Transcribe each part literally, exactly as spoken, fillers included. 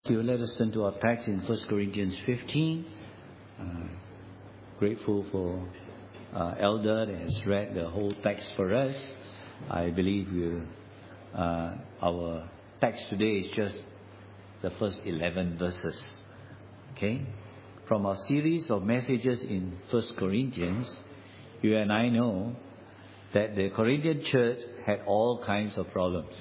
You let us turn to our text in First Corinthians fifteen. Uh, grateful for uh, Elder that has read the whole text for us. I believe we, uh, our text today is just the first eleven verses. Okay? From our series of messages in First Corinthians, you and I know that the Corinthian church had all kinds of problems.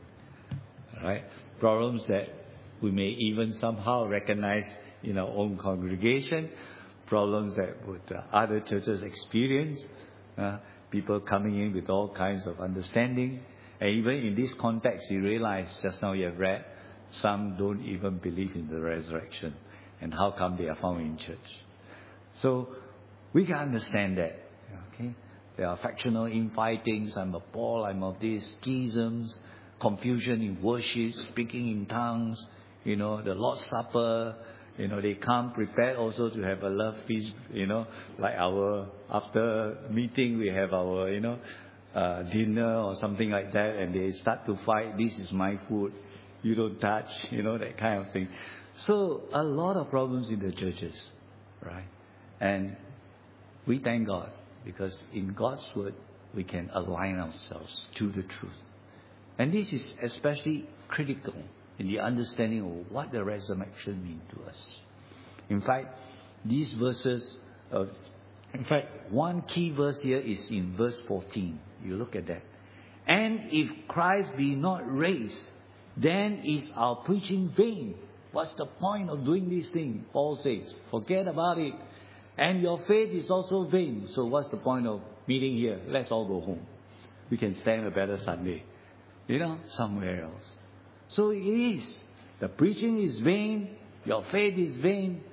Right? Problems that we may even somehow recognize in our own congregation, problems that would, uh, other churches experience, uh, people coming in with all kinds of understanding. And even in this context, you realize, just now you have read, some don't even believe in the resurrection. And how come they are found in church? So we can understand that. Okay, there are factional infightings. I'm of Paul, I'm of this, schisms, confusion in worship, speaking in tongues. You know, the Lord's Supper, you know, they come prepared also to have a love feast, you know, like our, after meeting, we have our, you know, uh, dinner or something like that, and they start to fight, this is my food, you don't touch, you know, that kind of thing. So, a lot of problems in the churches, right? And we thank God, because in God's Word, we can align ourselves to the truth. And this is especially critical in the understanding of what the resurrection means to us. In fact, these verses, uh, in fact, one key verse here is in verse fourteen. You look at that. And if Christ be not raised, then is our preaching vain. What's the point of doing this thing? Paul says, forget about it. And your faith is also vain. So what's the point of meeting here? Let's all go home. We can stand a better Sunday, you know, somewhere else. So it is. The preaching is vain. Your faith is vain.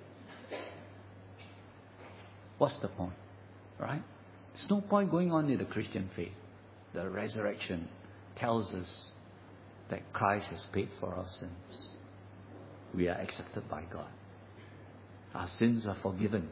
What's the point? Right? There's no point going on in the Christian faith. The resurrection tells us that Christ has paid for our sins. We are accepted by God. Our sins are forgiven.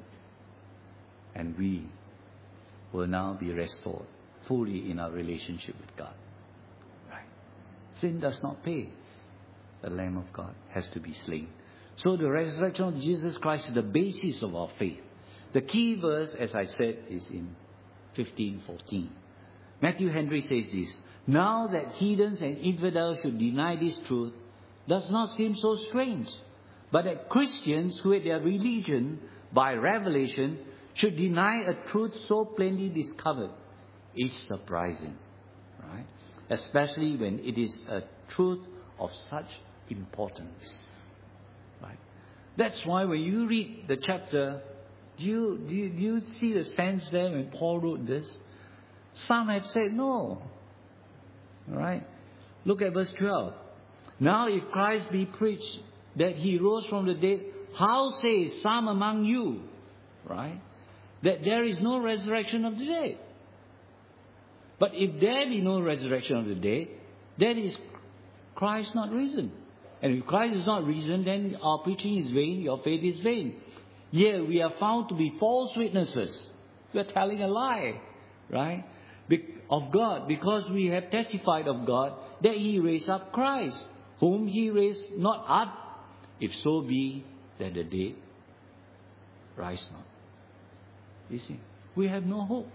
And we will now be restored fully in our relationship with God. Right? Sin does not pay. The Lamb of God has to be slain. So the resurrection of Jesus Christ is the basis of our faith. The key verse, as I said, is in fifteen fourteen. Matthew Henry says this: now that heathens and infidels should deny this truth does not seem so strange, but that Christians who had their religion by revelation should deny a truth so plainly discovered is surprising, right? Especially when it is a truth of such importance, right? That's why when you read the chapter, do you, do you, do you see the sense there when Paul wrote this? Some have said no, all right? Look at verse twelve. Now if Christ be preached that he rose from the dead, how say some among you, right, that there is no resurrection of the dead? But if there be no resurrection of the dead, then is Christ not risen? And if Christ is not risen, then our preaching is vain, your faith is vain. Yea, we are found to be false witnesses. We are telling a lie, right? Of God, because we have testified of God that he raised up Christ, whom he raised not up, if so be that the dead rise not. You see, we have no hope.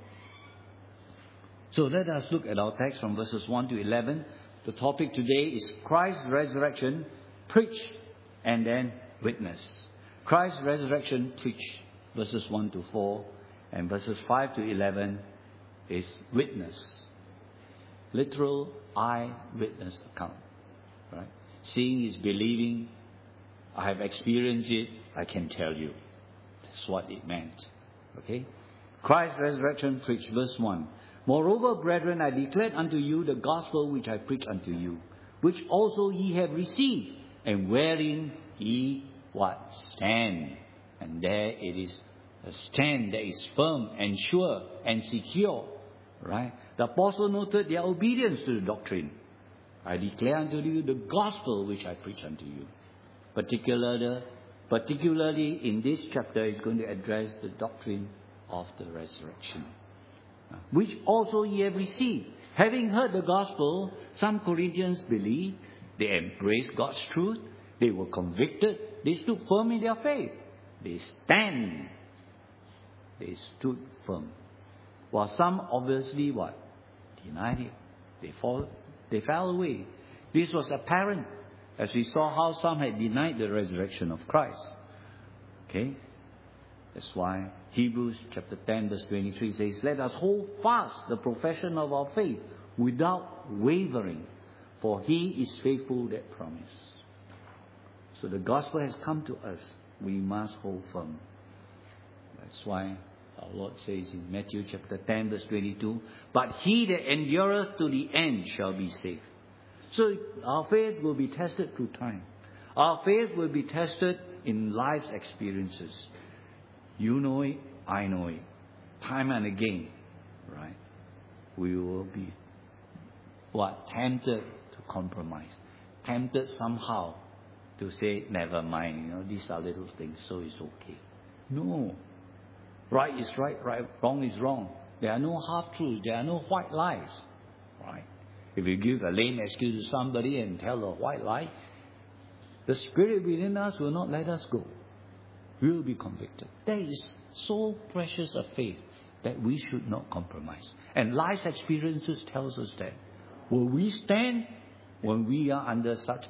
So let us look at our text from verses one to eleven. The topic today is Christ's resurrection, preach, and then witness. Christ's resurrection, preach, verses one to four, and verses five to eleven is witness. Literal eyewitness account. Right? Seeing is believing. I have experienced it, I can tell you. That's what it meant. Okay? Christ's resurrection, preach, verse one. Moreover, brethren, I declared unto you the gospel which I preach unto you, which also ye have received, and wherein ye what? Stand. And there it is, a stand that is firm and sure and secure. Right? The apostle noted their obedience to the doctrine. I declare unto you the gospel which I preach unto you. Particularly, particularly in this chapter, is going to address the doctrine of the resurrection, which also ye have received. Having heard the gospel, some Corinthians believed, they embraced God's truth, They were convicted. They stood firm in their faith. They stand. They stood firm. While some obviously what? Denied it. They fall, they fell away. This was apparent as we saw how some had denied the resurrection of Christ. Okay? That's why Hebrews chapter ten verse twenty-three says, let us hold fast the profession of our faith without wavering, for he is faithful that promised. So the gospel has come to us. We must hold firm. That's why our Lord says in Matthew chapter ten verse twenty-two, but he that endureth to the end shall be saved. So our faith will be tested through time. Our faith will be tested in life's experiences. You know it, I know it. Time and again, right? We will be what? Tempted to compromise. Tempted somehow to say, never mind, you know, these are little things, so it's okay. No. Right is right, right, wrong is wrong. There are no half-truths. There are no white lies. Right? If you give a lame excuse to somebody and tell a white lie, the spirit within us will not let us go. We will be convicted. That is so precious a faith that we should not compromise. And life's experiences tells us that. Will we stand when we are under such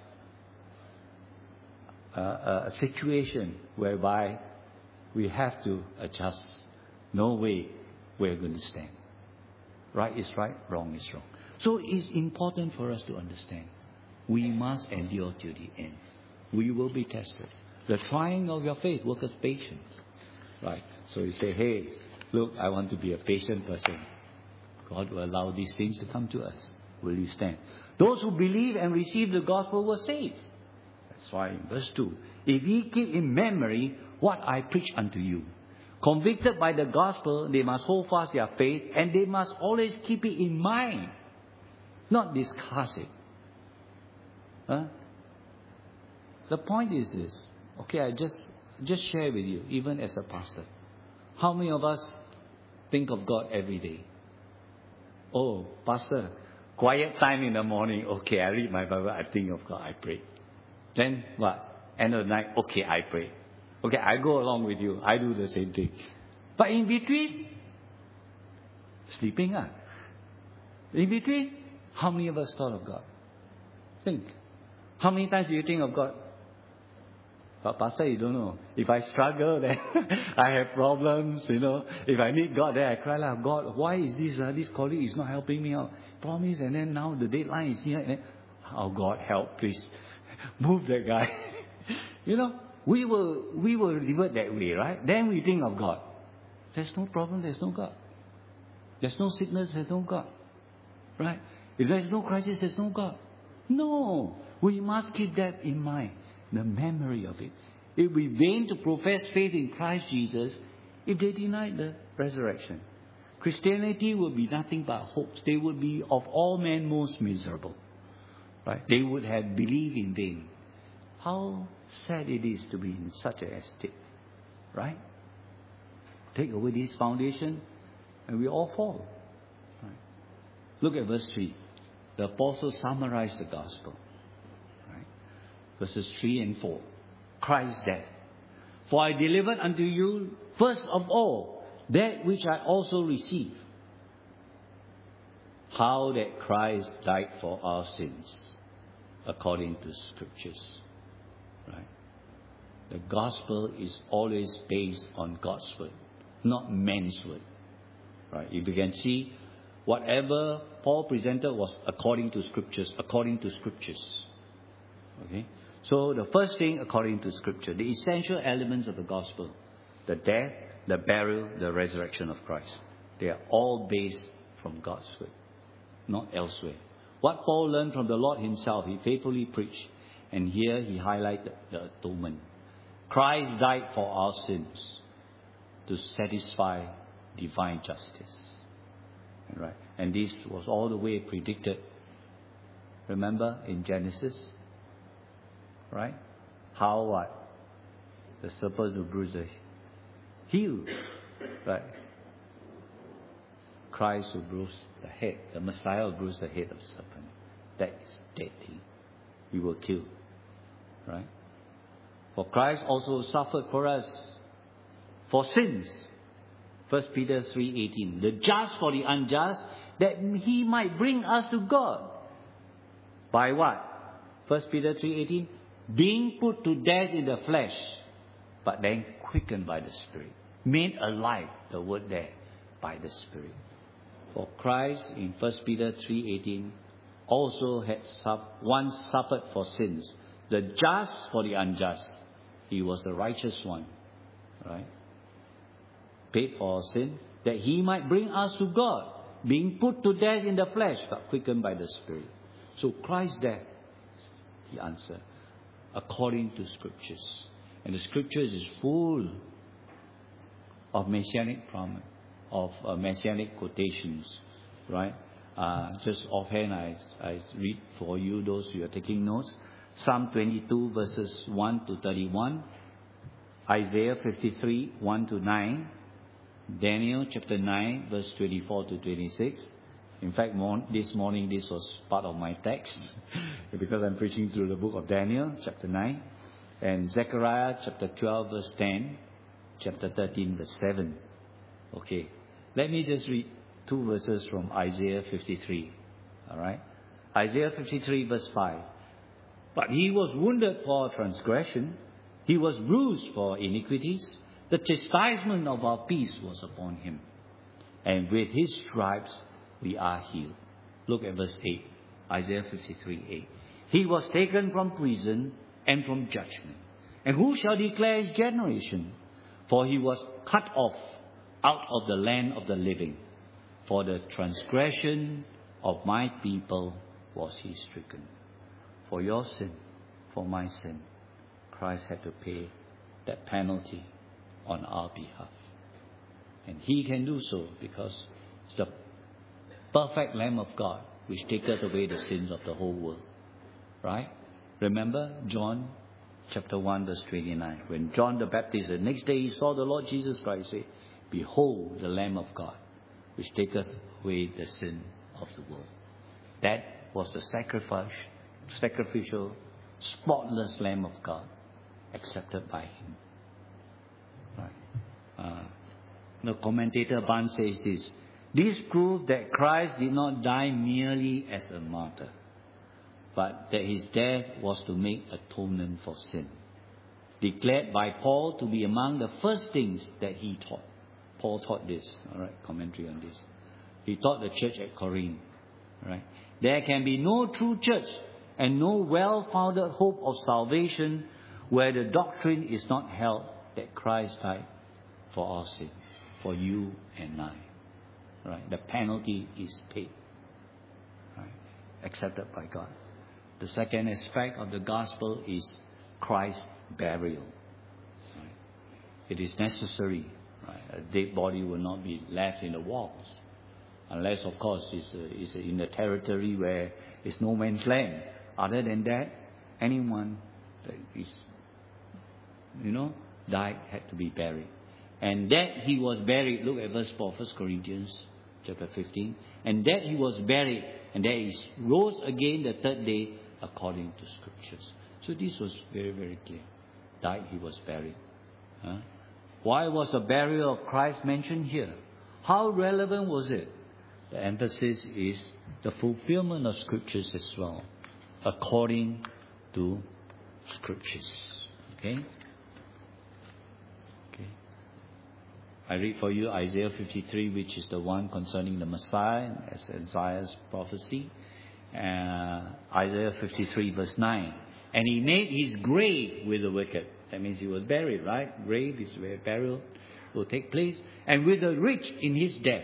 a, a situation whereby we have to adjust? No way we're going to stand. Right is right, wrong is wrong. So it's important for us to understand. We must endure to the end. We will be tested. The trying of your faith worketh patience. Right. So you say, hey, look, I want to be a patient person. God will allow these things to come to us. Will you stand? Those who believe and receive the gospel were saved. That's why in verse two, if ye keep in memory what I preach unto you. Convicted by the gospel, they must hold fast their faith, and they must always keep it in mind, not discuss it. Huh? The point is this. Okay, I just just share with you, even as a pastor. How many of us think of God every day? Oh, pastor, quiet time in the morning. Okay, I read my Bible, I think of God, I pray. Then what? End of the night, okay, I pray. Okay, I go along with you. I do the same thing. But in between, sleeping. Ah. In between, how many of us thought of God? Think. How many times do you think of God? But pastor, you don't know. If I struggle, then I have problems, you know. If I need God, then I cry like, God, why is this? Uh, this colleague is not helping me out. Promise, and then now the deadline is here. And then, oh God, help, please. Move that guy. You know, we will, we will revert that way, right? Then we think of God. There's no problem, there's no God. There's no sickness, there's no God. Right? If there's no crisis, there's no God. No. We must keep that in mind. The memory of it. It would be vain to profess faith in Christ Jesus if they denied the resurrection. Christianity would be nothing but hopes. They would be of all men most miserable. Right? They would have believed in vain. How sad it is to be in such a state. Right? Take away this foundation and we all fall. Right? Look at verse three. The apostle summarized the gospel. Verses three and four. Christ's death. For I delivered unto you first of all that which I also received. How that Christ died for our sins according to scriptures. Right? The gospel is always based on God's word, not man's word. Right? If you can see, whatever Paul presented was according to scriptures, according to scriptures. Okay? So the first thing according to scripture, the essential elements of the gospel, the death, the burial, the resurrection of Christ. They are all based from God's word, not elsewhere. What Paul learned from the Lord himself, he faithfully preached. And here he highlighted the atonement. Christ died for our sins to satisfy divine justice. Right? And this was all the way predicted. Remember in Genesis? Right? How what? The serpent will bruise the heel. Right? Christ will bruise the head. The Messiah will bruise the head of the serpent. That is dead thing. We will kill. Right? For Christ also suffered for us, for sins. First Peter three eighteen. The just for the unjust, that he might bring us to God. By what? First Peter three eighteen. Being put to death in the flesh, but then quickened by the Spirit. Made alive, the word there, by the Spirit. For Christ, in First Peter three eighteen, also had once suffered for sins. The just for the unjust. He was the righteous one. Right? Paid for our sin, that he might bring us to God. Being put to death in the flesh, but quickened by the Spirit. So Christ's death is the answer, according to Scriptures. And the Scriptures is full of messianic promise, of uh, messianic quotations, right? Uh, just offhand, I, I read for you, those who are taking notes. Psalm twenty-two, verses one to thirty-one. Isaiah fifty-three, one to nine. Daniel chapter nine, verse twenty-four to twenty-six. In fact, more, this morning, this was part of my text because I'm preaching through the book of Daniel, chapter nine. And Zechariah chapter twelve, verse ten. Chapter thirteen, verse seven. Okay. Let me just read two verses from Isaiah fifty-three. Alright? Isaiah fifty-three, verse five. But he was wounded for transgression. He was bruised for iniquities. The chastisement of our peace was upon him. And with his stripes we are healed. Look at verse eight. Isaiah fifty-three, eight. He was taken from prison and from judgment. And who shall declare his generation? For he was cut off out of the land of the living. For the transgression of my people was he stricken. For your sin, for my sin, Christ had to pay that penalty on our behalf. And he can do so because it's the perfect Lamb of God which taketh away the sins of the whole world. Right? Remember John chapter one, verse twenty-nine. When John the Baptist, the next day he saw the Lord Jesus Christ say, Behold the Lamb of God which taketh away the sin of the world. That was the sacrifice, sacrificial, spotless Lamb of God accepted by him. Right. Uh, the commentator Ban says this. This proved that Christ did not die merely as a martyr, but that his death was to make atonement for sin. Declared by Paul to be among the first things that he taught. Paul taught this. All right, commentary on this. He taught the church at Corinth. Right. There can be no true church and no well-founded hope of salvation where the doctrine is not held that Christ died for our sin, for you and I. Right? The penalty is paid. Right? Accepted by God. The second aspect of the gospel is Christ's burial. Right? It is necessary. Right? A dead body will not be left in the walls. Unless, of course, it's, a, it's a, in a territory where it's no man's land. Other than that, anyone that is, you know, died had to be buried. And that he was buried, look at verse four, First Corinthians chapter fifteen. And that he was buried, and that he rose again the third day according to Scriptures. So this was very, very clear. Died, he was buried. Huh? Why was the burial of Christ mentioned here? How relevant was it? The emphasis is the fulfillment of Scriptures as well, according to Scriptures. Okay? Okay. I read for you Isaiah fifty-three, which is the one concerning the Messiah, as Isaiah's prophecy. Uh, Isaiah fifty-three, verse nine. And he made his grave with the wicked. That means he was buried, right? Grave is where burial will take place. And with the rich in his death.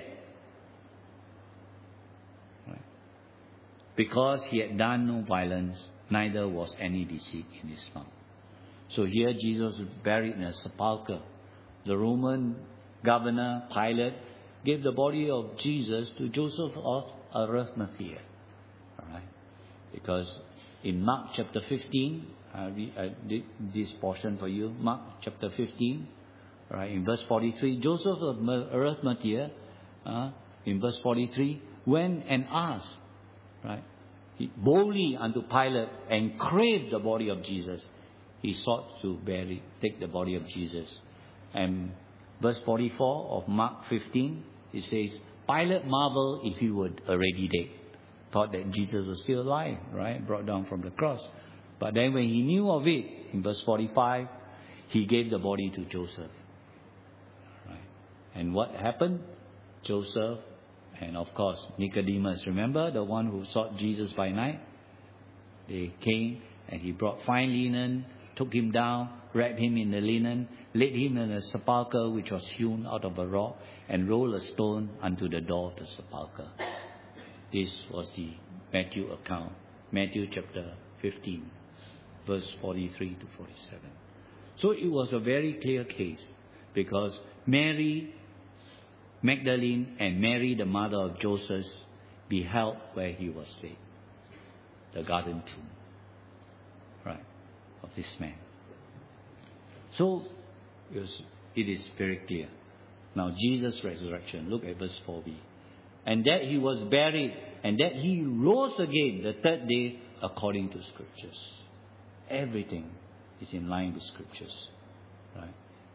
Right? Because he had done no violence, neither was any deceit in his mouth. So here Jesus was buried in a sepulchre. The Roman governor, Pilate, gave the body of Jesus to Joseph of Arimathea. Alright? Because in Mark chapter fifteen, I, read, I did this portion for you. Mark chapter fifteen, right, in verse forty-three, Joseph of Arimathea, uh, in verse forty-three, went and asked, right, boldly unto Pilate and craved the body of Jesus. he sought to bury, take the body of Jesus. And verse forty-four of Mark fifteen, it says, Pilate marveled if he were already dead. Thought that Jesus was still alive, right? Brought down from the cross. But then when he knew of it, in verse forty-five, he gave the body to Joseph. Right? And what happened? Joseph and of course Nicodemus, remember the one who sought Jesus by night? They came and he brought fine linen, took him down, wrapped him in the linen, laid him in a sepulchre which was hewn out of a rock, and rolled a stone unto the door of the sepulchre. This was the Matthew account. Matthew chapter fifteen, verse forty-three to forty-seven. So it was a very clear case, because Mary Magdalene and Mary, the mother of Joseph, beheld where he was laid, the garden tomb, right, of this man. So it, was, it is very clear. Now Jesus' resurrection, look at verse four b. And that he was buried, and that he rose again the third day according to Scriptures. Everything is in line with Scriptures, right?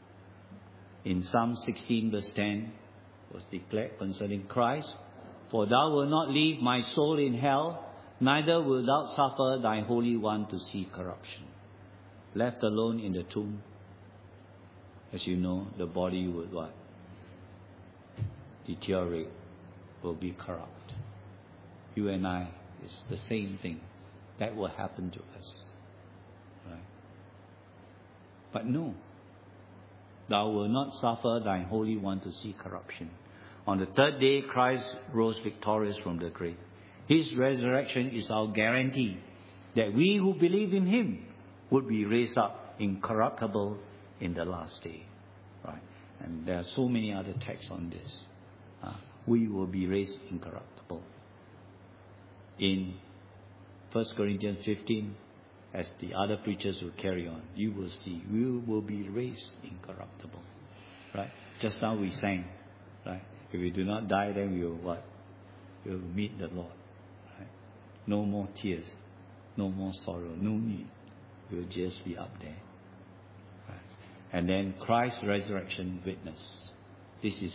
In Psalm sixteen verse ten was declared concerning Christ, For thou wilt not leave my soul in hell, neither wilt thou suffer thy Holy One to see corruption. Left alone in the tomb, as you know, the body would what? Deteriorate, will be corrupt. You and I, it's the same thing. That will happen to us. Right? But no, thou wilt not suffer thy Holy One to see corruption. On the third day, Christ rose victorious from the grave. His resurrection is our guarantee that we who believe in Him would be raised up incorruptible in the last day. Right? And there are so many other texts on this. Uh, we will be raised incorruptible. In First Corinthians fifteen, as the other preachers will carry on, you will see we will be raised incorruptible. Right? Just now we sang, right? If we do not die, then we will what? We will meet the Lord. Right? No more tears, no more sorrow, no need. We will just be up there. Right? And then Christ's resurrection witness. This is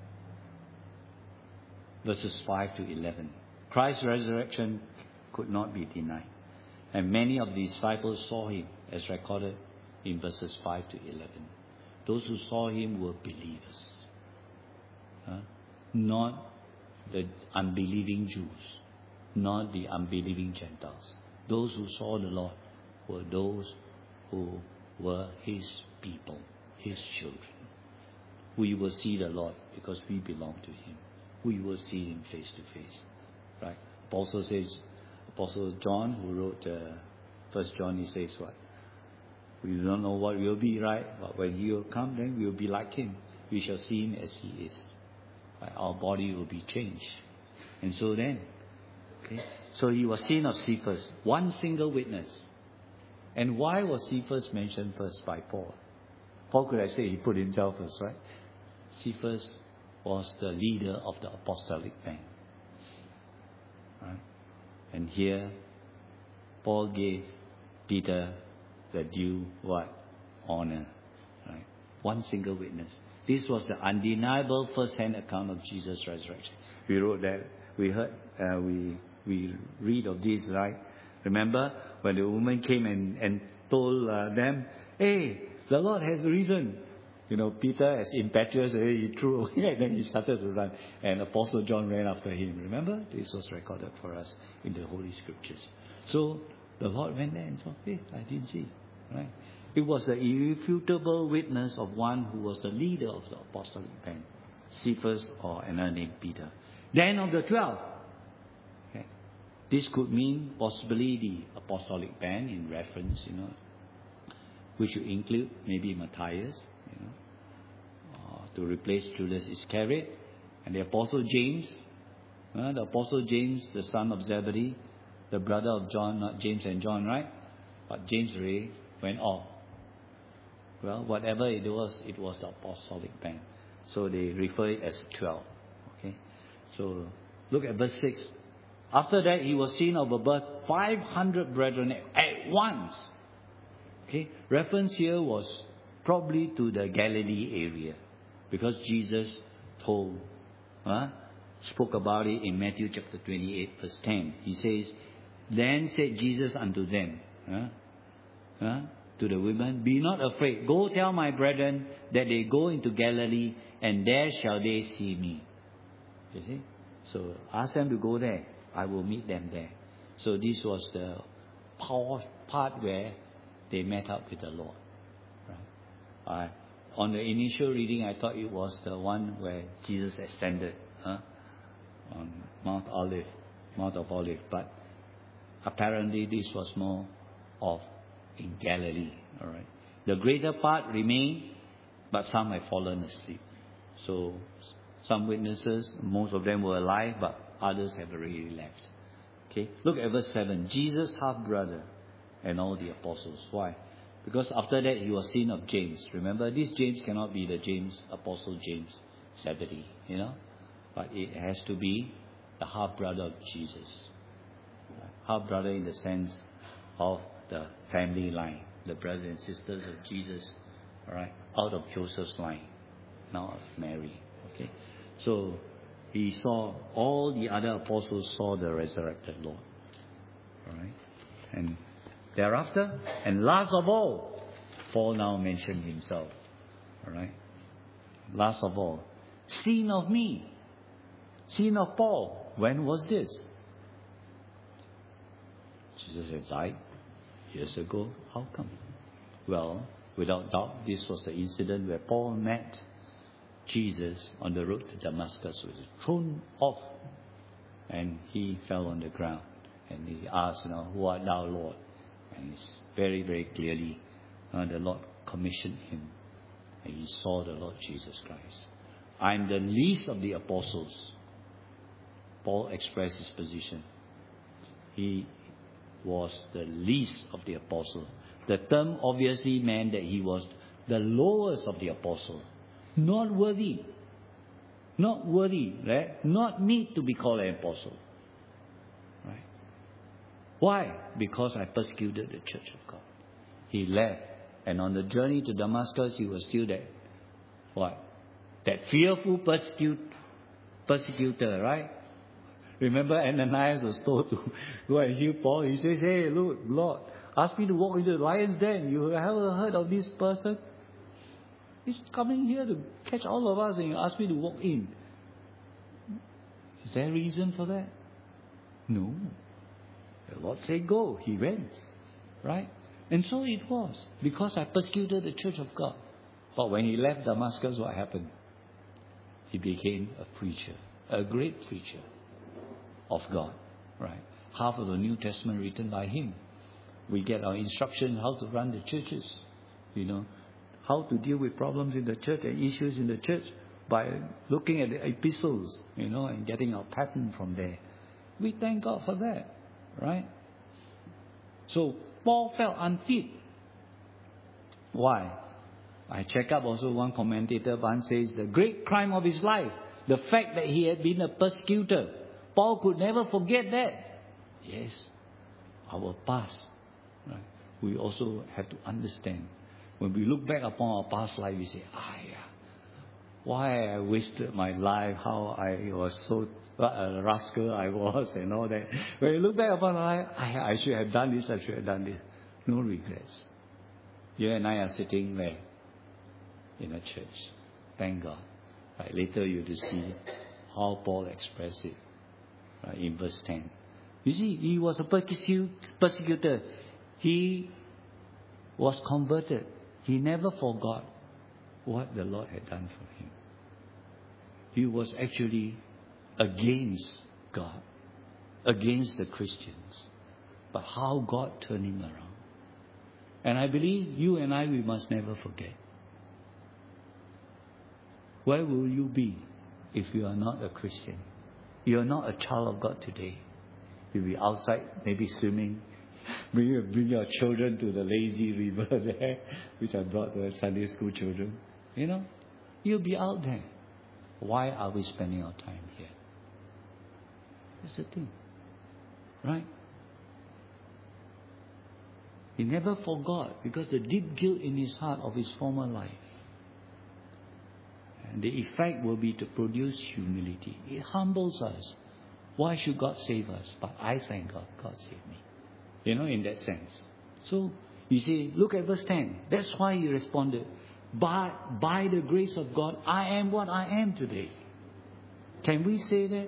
verses five to eleven. Christ's resurrection could not be denied. And many of the disciples saw Him, as recorded in verses five to eleven. Those who saw Him were believers. Huh? Not the unbelieving Jews, not the unbelieving Gentiles. Those who saw the Lord were those who were His people, His children. We will see the Lord because we belong to Him. We will see Him face to face. Right? Apostle says, Apostle John, who wrote uh, First John, he says what? We don't know what will be, right? But when He will come, then we will be like Him. We shall see Him as He is. Right? Our body will be changed. And so then, okay. So He was seen of Cephas, one single witness. And why was Cephas mentioned first by Paul? Paul could have said he put himself first, right? Cephas was the leader of the apostolic band. Right? And here, Paul gave Peter the due what? Honor. Right? One single witness. This was the undeniable first-hand account of Jesus' resurrection. We wrote that. We heard. Uh, we we read of this, right? Remember when the woman came and and told uh, them, "Hey, the Lord has risen." You know, Peter, as impetuous, he threw away and then he started to run. And Apostle John ran after him. Remember? This was recorded for us in the Holy Scriptures. So the Lord went there and said, hey, I didn't see. Right? It was the irrefutable witness of one who was the leader of the apostolic band, Cephas, or another named Peter. Then of the twelve. Okay. This could mean possibly the apostolic band in reference, you know, which would include maybe Matthias, you know, uh, to replace Judas Iscariot, and the Apostle James, uh, the Apostle James, the son of Zebedee, the brother of John, not James and John, right? But James Ray went off. Well, whatever it was, it was the apostolic band. So they refer it as twelve. Okay? So look at verse six. After that, he was seen of above five hundred brethren at once. Okay? Okay? Reference here was probably to the Galilee area. Because Jesus told, uh, spoke about it in Matthew chapter twenty-eight, verse ten. He says, Then said Jesus unto them, uh, uh, to the women, Be not afraid. Go tell my brethren that they go into Galilee, and there shall they see me. You see? So ask them to go there. I will meet them there. So this was the part where they met up with the Lord. Right? Uh, on the initial reading, I thought it was the one where Jesus ascended huh, on Mount Olive, Mount of Olive. But apparently this was more of in Galilee. All right. The greater part remained, but some have fallen asleep. So some witnesses, most of them were alive, but others have already left. Okay. Look at verse seven. Jesus' half-brother and all the apostles. Why? Because after that he was seen of James. Remember, this James cannot be the James, Apostle James Zebedee, you know. But it has to be the half-brother of Jesus. Half-brother in the sense of the family line. The brothers and sisters of Jesus, all right, out of Joseph's line, not of Mary. Okay. So he saw, all the other apostles saw the resurrected Lord. All right. And thereafter, and last of all, Paul now mentioned himself. All right. Last of all, seen of me. Seen of Paul. When was this? Jesus had died years ago. How come? Well, without doubt, this was the incident where Paul met Jesus on the road to Damascus, was thrown off, and he fell on the ground. And he asked, you know, who art thou, Lord? And it's very, very clearly, uh, the Lord commissioned him, and he saw the Lord Jesus Christ. I'm the least of the apostles. Paul expressed his position. He was the least of the apostles. The term obviously meant that he was the lowest of the apostles. Not worthy. Not worthy, right? Not meet to be called an apostle. Right? Why? Because I persecuted the church of God. He left. And on the journey to Damascus, he was still that, what? That fearful persecute, persecutor, right? Remember Ananias was told to go and heal Paul. He says, hey, look, Lord, ask me to walk into the lion's den. You haven't heard of this person? He's coming here to catch all of us and you ask me to walk in. Is there a reason for that? No. The Lord said go. He went. Right? And so it was. Because I persecuted the church of God. But when he left Damascus, what happened? He became a preacher. A great preacher of God. Right? Half of the New Testament written by him. We get our instruction how to run the churches. You know. How to deal with problems in the church and issues in the church by looking at the epistles, you know, and getting our pattern from there. We thank God for that, right? So Paul felt unfit. Why? I check up also one commentator, one says the great crime of his life, the fact that he had been a persecutor. Paul could never forget that. Yes, our past. Right? We also have to understand. When we look back upon our past life, we say, ah, yeah, why I wasted my life, how I was so a rascal I was and all that. When you look back upon our life, I, I should have done this, I should have done this. No regrets. You and I are sitting there in a church. Thank God. Right, later you will see how Paul expressed it right, in verse ten. You see, he was a persecutor. He was converted. He never forgot what the Lord had done for him. He was actually against God, against the Christians. But how God turned him around. And I believe you and I, we must never forget. Where will you be if you are not a Christian? You are not a child of God today. You'll be outside, maybe swimming. Bring your, bring your children to the lazy river there, which I brought the Sunday school children. You know, you'll be out there. Why are we spending our time here? That's the thing. Right? He never forgot because the deep guilt in his heart of his former life. And the effect will be to produce humility. It humbles us. Why should God save us? But I thank God, God saved me. You know, in that sense. So, you see, look at verse ten. That's why he responded, by, by the grace of God, I am what I am today. Can we say that?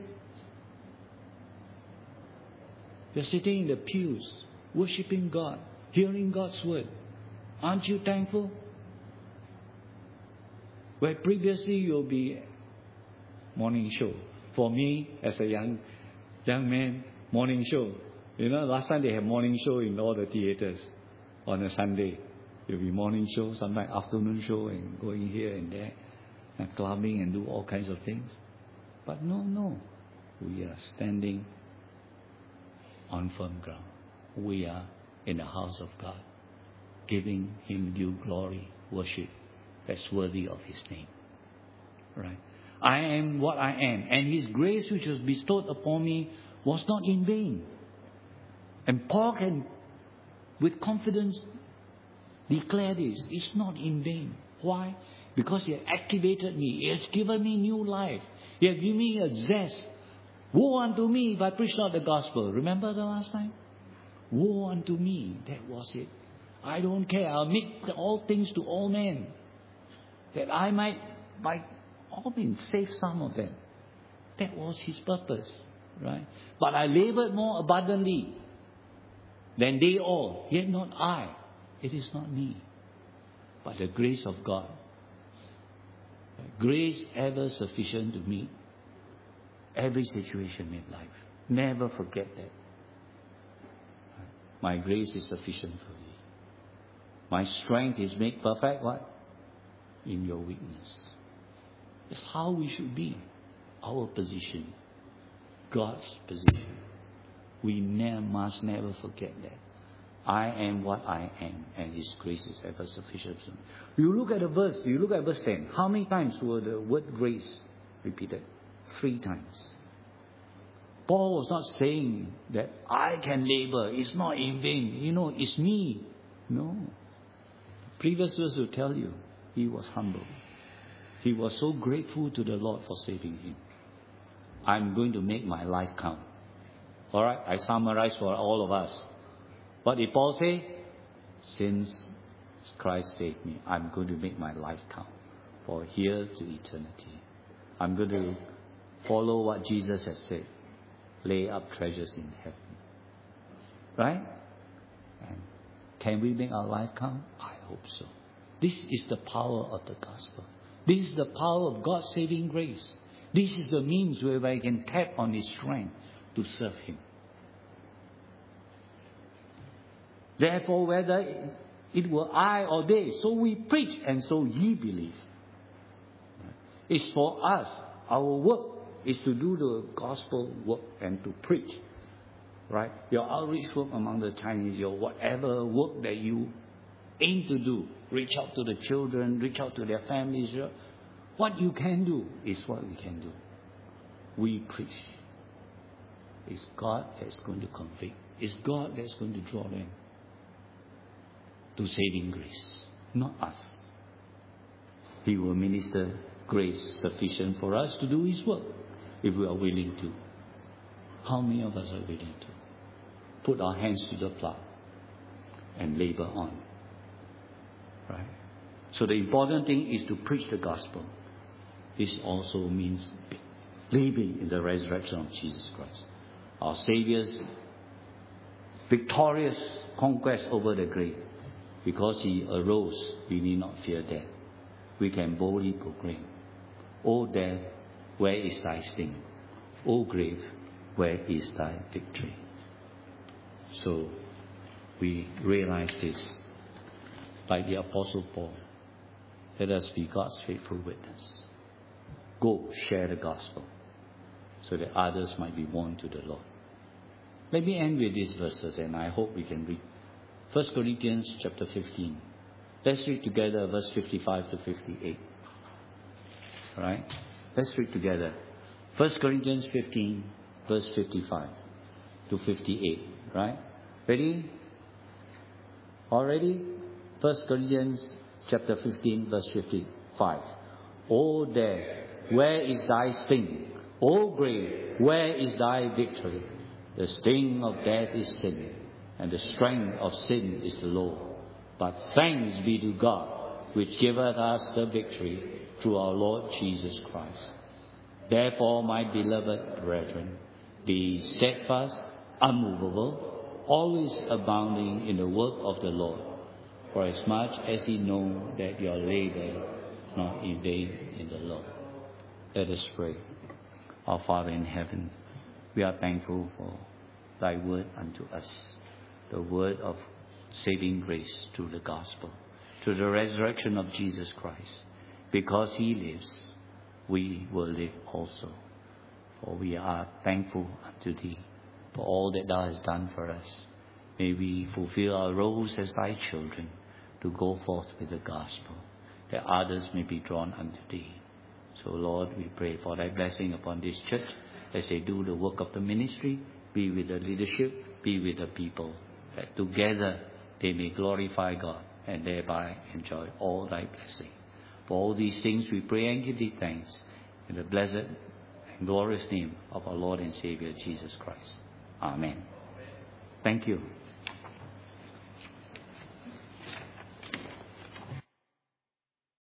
You're sitting in the pews, worshipping God, hearing God's word. Aren't you thankful? Where previously you'll be morning show. For me, as a young young man, morning show. You know, last time they have morning show in all the theatres on a Sunday. There'll be morning show, sometimes afternoon show, and going here and there, and clubbing and do all kinds of things. But no, no. We are standing on firm ground. We are in the house of God, giving Him due glory, worship, that's worthy of His name. Right? I am what I am, and His grace which was bestowed upon me was not in vain. And Paul can, with confidence, declare this. It's not in vain. Why? Because He has activated me. He has given me new life. He has given me a zest. Woe unto me if I preach not the gospel. Remember the last time? Woe unto me. That was it. I don't care. I'll make all things to all men, that I might, by all means, save some of them. That was His purpose. Right? But I labored more abundantly than they all. Yet not I. It is not me, but the grace of God. Grace ever sufficient to meet every situation in life. Never forget that. My grace is sufficient for you. My strength is made perfect, what? In your weakness. That's how we should be. Our position. God's position. We ne- must never forget that. I am what I am, and His grace is ever sufficient. You look at the verse, you look at verse ten. How many times were the word grace repeated? Three times. Paul was not saying that I can labor, it's not in vain. You know, it's me. No. Previous verse will tell you, he was humble. He was so grateful to the Lord for saving him. I'm going to make my life count. Alright, I summarize for all of us. What did Paul say? Since Christ saved me, I'm going to make my life count. For here to eternity. I'm going to follow what Jesus has said. Lay up treasures in heaven. Right? And can we make our life count? I hope so. This is the power of the gospel. This is the power of God's saving grace. This is the means whereby I can tap on His strength to serve Him. Therefore, whether it were I or they, so we preach and so ye believe. It's for us. Our work is to do the gospel work and to preach. Right? Your outreach work among the Chinese, your whatever work that you aim to do, reach out to the children, reach out to their families. What you can do is what we can do. We preach. It's God that's going to convict. It's God that's going to draw them to saving grace, not us. He will minister grace sufficient for us to do His work if we are willing to. How many of us are willing to put our hands to the plow and labor on? Right? So the important thing is to preach the gospel. This also means believing in the resurrection of Jesus Christ, our Saviour's victorious conquest over the grave. Because He arose, we need not fear death. We can boldly proclaim, O death, where is thy sting? O grave, where is thy victory? So we realize this. Like the Apostle Paul, let us be God's faithful witness. Go share the gospel so that others might be won to the Lord. Let me end with these verses, and I hope we can read First Corinthians chapter fifteen. Let's read together verse fifty-five to fifty-eight. Right? Let's read together. First Corinthians fifteen, verse fifty-five to fifty-eight. Right? Ready? Already, First Corinthians chapter fifteen, verse fifty-five. O death, where is thy sting? O grave, where is thy victory? The sting of death is sin, and the strength of sin is the law. But thanks be to God, which giveth us the victory through our Lord Jesus Christ. Therefore, my beloved brethren, be steadfast, unmovable, always abounding in the work of the Lord, for as much as ye know that your labor is not in vain in the Lord. Let us pray. Our Father in heaven, we are thankful for thy word unto us, the word of saving grace through the gospel, through the resurrection of Jesus Christ. Because he lives, we will live also. For we are thankful unto thee for all that thou hast done for us. May we fulfill our roles as thy children to go forth with the gospel, that others may be drawn unto thee. So Lord, we pray for thy blessing upon this church as they do the work of the ministry. Be with the leadership, be with the people, that together they may glorify God and thereby enjoy all thy blessing. For all these things we pray and give thee thanks in the blessed and glorious name of our Lord and Savior Jesus Christ. Amen. Thank you.